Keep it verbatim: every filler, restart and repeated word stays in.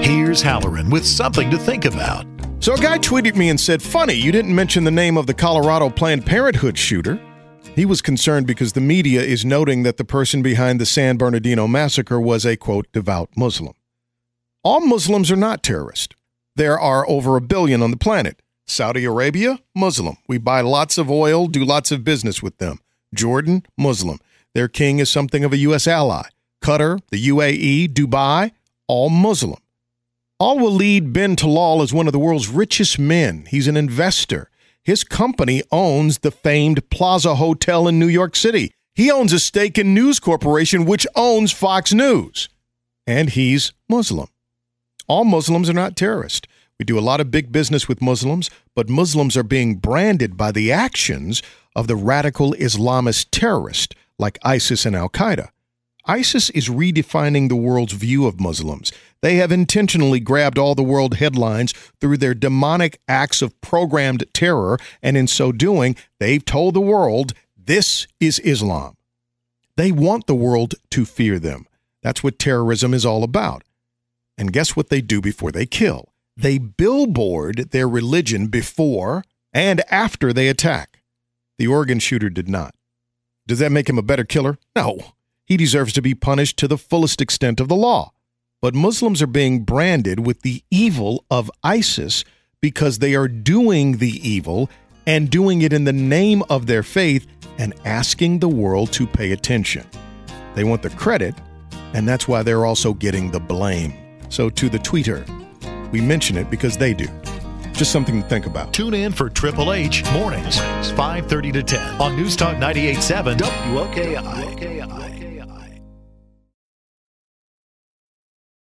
Here's Halloran with something to think about. So a guy tweeted me and said, funny, you didn't mention the name of the Colorado Planned Parenthood shooter. He was concerned because the media is noting that the person behind the San Bernardino massacre was a, quote, devout Muslim. All Muslims are not terrorists. There are over a billion on the planet. Saudi Arabia, Muslim. We buy lots of oil, do lots of business with them. Jordan, Muslim. Their king is something of a U S ally. Qatar, the U A E, Dubai, all Muslim. Al-Walid bin Talal is one of the world's richest men. He's an investor. His company owns the famed Plaza Hotel in New York City. He owns a stake in News Corporation, which owns Fox News. And he's Muslim. All Muslims are not terrorists. We do a lot of big business with Muslims, but Muslims are being branded by the actions of the radical Islamist terrorists like ISIS and Al-Qaeda. ISIS is redefining the world's view of Muslims. They have intentionally grabbed all the world headlines through their demonic acts of programmed terror, and in so doing, they've told the world, this is Islam. They want the world to fear them. That's what terrorism is all about. And guess what they do before they kill? They billboard their religion before and after they attack. The Oregon shooter did not. Does that make him a better killer? No. He deserves to be punished to the fullest extent of the law. But Muslims are being branded with the evil of ISIS because they are doing the evil and doing it in the name of their faith and asking the world to pay attention. They want the credit, and that's why they're also getting the blame. So to the tweeter, we mention it because they do. Just something to think about. Tune in for Triple H mornings, five thirty to ten on News Talk ninety-eight point seven W O K I.